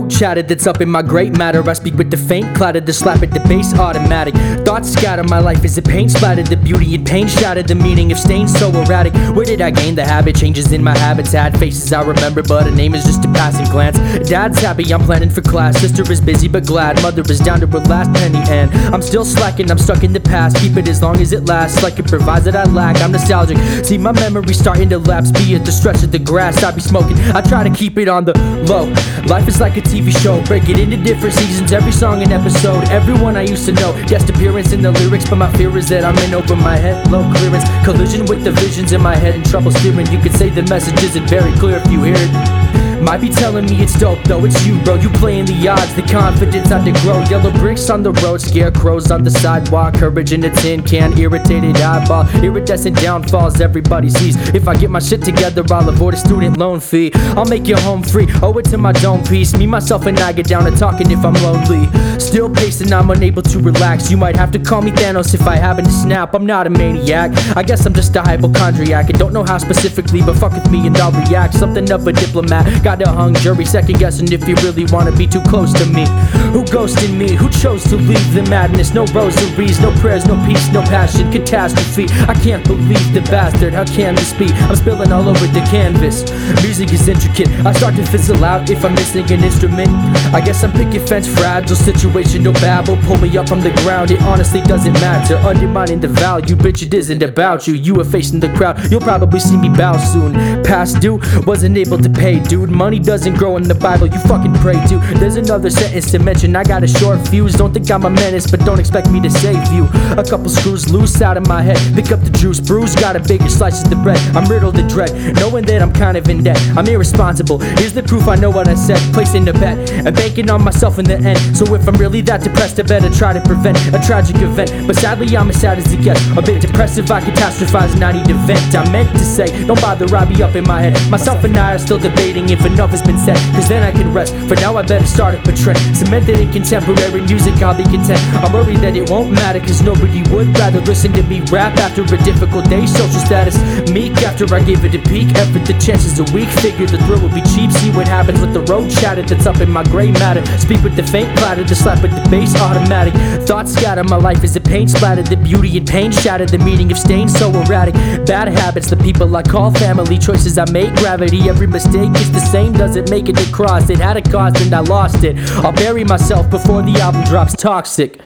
road chatted that's up in my great matter. I speak with the faint clattered, the slap at the bass automatic. Thoughts scatter, my life is a paint splattered. The beauty and pain shattered, the meaning of stains so erratic. Where did I gain the habit? Changes in my habitat. Faces I remember, but a name is just a passing glance. Dad's happy, I'm planning for class. Sister is busy but glad. Mother is down to her last penny and I'm still slacking, I'm stuck in the past. Keep it as long as it lasts, like it provides that I lack. I'm nostalgic, see my memories starting to lapse. Be it the stretch of the grass I be smoking, I try to keep it on the low. Life is like a TV show, break it into different seasons. Every song an episode, everyone I used to know. Guest appearance in the lyrics, but my fear is that I'm in over my head. Low clearance, collision with the visions in my head and trouble steering. You could say the message isn't very clear if you hear it. Might be telling me it's dope though, it's you bro. You playing the odds, the confidence I to grow. Yellow bricks on the road, scarecrows on the sidewalk. Courage in a tin can, irritated eyeball. Iridescent downfalls everybody sees. If I get my shit together, I'll avoid a student loan fee. I'll make you home free, owe it to my dome piece. Me, myself and I get down to talking if I'm lonely. Still pacing, I'm unable to relax. You might have to call me Thanos if I happen to snap. I'm not a maniac, I guess I'm just a hypochondriac. I don't know how specifically, but fuck with me and I'll react. Something of a diplomat, got a hung jury second guessing if you really wanna be too close to me. Who ghosted me? Who chose to leave the madness? No rosaries, no prayers, no peace, no passion, catastrophe. I can't believe the bastard, how can this be? I'm spilling all over the canvas. Music is intricate, I start to fizzle out if I'm missing an instrument. I guess I'm picking fence, fragile situation, no babble. Pull me up from the ground, it honestly doesn't matter. Undermining the value, bitch, it isn't about you. You are facing the crowd, you'll probably see me bow soon. Past due, wasn't able to pay, dude. Money doesn't grow in the Bible, you fucking pray to. There's another sentence to mention, I got a short fuse. Don't think I'm a menace, but don't expect me to save you. A couple screws loose out of my head, pick up the juice, bruise, got a bigger slice of the bread. I'm riddled in dread, knowing that I'm kind of in debt. I'm irresponsible, here's the proof I know what I said. Placing a bet, and banking on myself in the end. So if I'm really that depressed, I better try to prevent a tragic event. But sadly I'm as sad as it gets, a bit depressive, I catastrophize and I need to vent. I meant to say, don't bother, I'll be up in my head. Myself and I are still debating if enough has been said, cause then I can rest. For now I better start up a trend, cemented in contemporary music, I'll be content. I'm worried that it won't matter, cause nobody would rather listen to me rap after a difficult day. Social status meek after I give it a peek. Effort, the chances are weak, figure the thrill will be cheap. See what happens with the road chatter that's up in my gray matter. Speak with the faint clatter, the slap with the bass automatic. Thoughts scatter, my life is a paint splattered. The beauty and pain shattered, the meaning of stains so erratic. Bad habits, the people I call family. Choices I make, gravity, every mistake is the same. Doesn't make it across, it had a cost and I lost it. I'll bury myself before the album drops toxic.